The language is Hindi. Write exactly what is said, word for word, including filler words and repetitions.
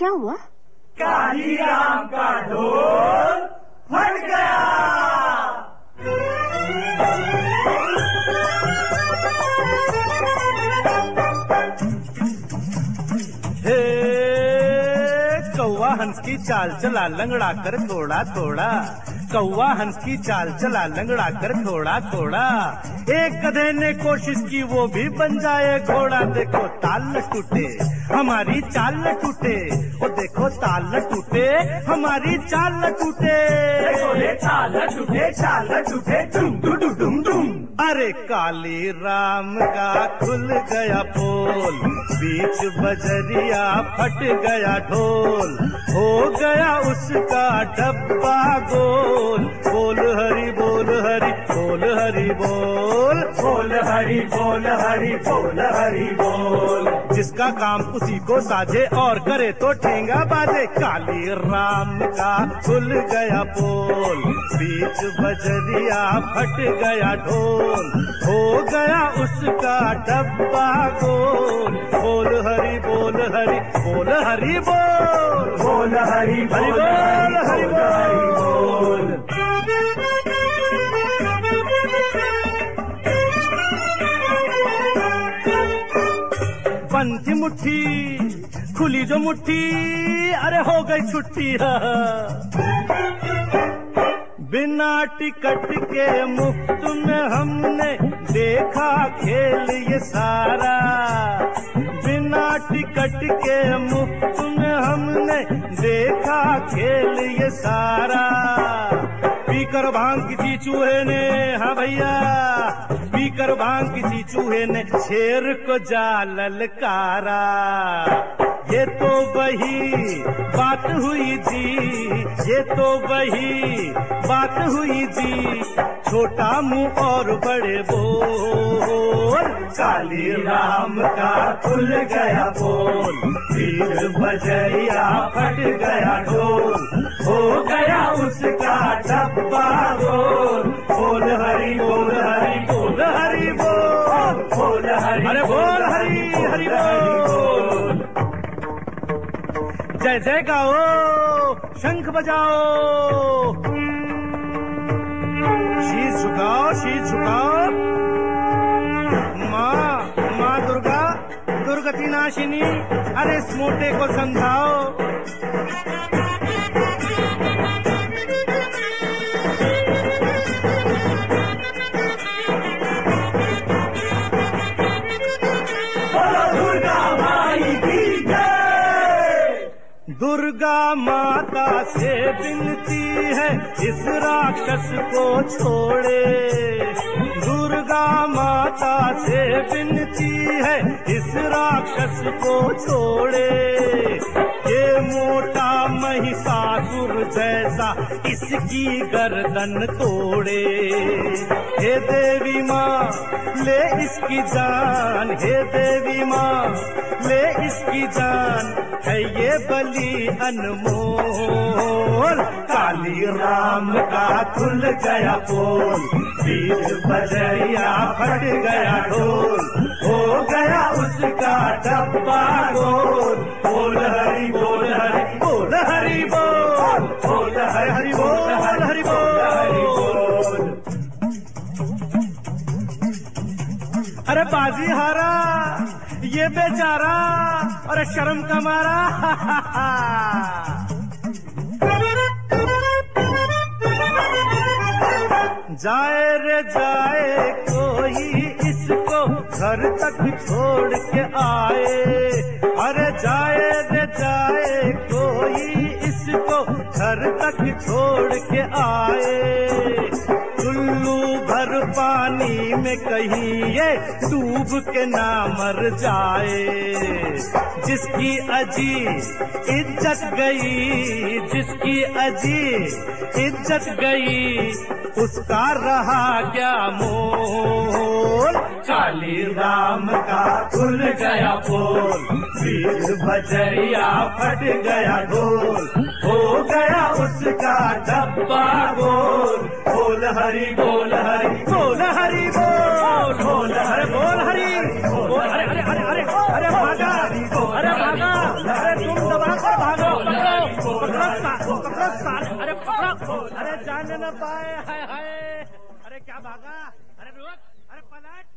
हुआ? काली राम का ढोल फट गया। हे कौवा हंस की चाल चला लंगड़ा कर थोड़ा थोड़ा, कौवा हंस की चाल चला लंगड़ा कर थोड़ा थोड़ा। एक गधे ने कोशिश की वो भी बन जाए घोड़ा, देखो ताल न टूटे हमारी चाल न टूटे, ओ देखो ताल न टूटे हमारी चाल न टूटे, देखो ये चाल न टूटे चाल न टूटे डुम डुम डुम डुम। अरे काली राम का खुल गया पोल, बीच बजरिया फट गया ढोल, हो गया उसका डब्बा गोल। बोल हरि बोल हरि बोल हरि बोल, बोल हरि बोल हरि बोल हरि बोल। जिसका काम उसी को साझे और करे तो ठेंगा बाजे। काली राम का खुल गया पोल, बीच बजरिया फट गया ढोल, हो गया उसका डब्बा गोल। बोल हरि बोल हरि बोल हरि बोल, बोल हरि हरि बोल हरि बोल। बंद थी मुट्ठी खुली जो मुट्ठी, अरे हो गई छुट्टी। बिना टिकट के मुफ्त में हमने देखा खेल ये सारा, बिना टिकट के मुफ्त में हमने देखा खेल ये सारा। पीकर भांग किसी चूहे ने, हाँ भैया पीकर भांग किसी चूहे ने शेर को जा ललकारा। ये तो वही बात हुई जी, ये तो वही बात हुई जी, छोटा मुंह और बड़े बोल। काली राम का खुल गया पोल, बीच बजरिया फट गया ढोल, हो गया उसका डब्बा गोल। बोल हरि बोल हरि बोल हरि बोल, बोल हरि अरे बोल हरि हरि बोल। जय जय गाओ शंख बजाओ, शीश झुकाओ शीश झुकाओ। माँ माँ दुर्गा दुर्गति नाशिनी, अरे इस मोटे को समझाओ। दुर्गा माता से विनती है इस राक्षस को छोड़े, दुर्गा माता से विनती है इस राक्षस को छोड़े। ये मोटा महिषासुर जैसा इसकी गर्दन तोड़े। हे देवी माँ ले इसकी जान, हे देवी माँ ले इसकी जान, है ये बलि अनमोल। काली राम का खुल गया पोल, बीच बजरिया फट गया ढोल, हो गया उसका डब्बा गोल। बोल हरि बोल हरि बोल हरि बोल, बोल हरि हरि बोल हरि बोल। अरे बाजी हारा ये बेचारा, और शर्म का मारा। जाए रे जाए कोई इसको घर तक छोड़ के आए, अरे जाए रे जाए कोई इसको घर तक छोड़ के आए। टुल्लू भर पानी में कहीं ये डूब के ना मर जाए। जिसकी अजी इज्जत गई, जिसकी अजी इज्जत गई, उसका रहा क्या मोल। काली राम का खुल गया पोल, बीच बजरिया फट गया ढोल, हो गया उसका डब्बा गोल। बोल हरि बोल हरि बोल हरि बोल, बोल हरि बोल हरि बोल हरि। अरे अरे अरे अरे भागा, अरे भागा, अरे तुम दबा कर भागो। पकड़ो साले, अरे पकड़ो, अरे जाने न पाए, हाय हाय, अरे क्या भागा, अरे रुक, अरे पलट।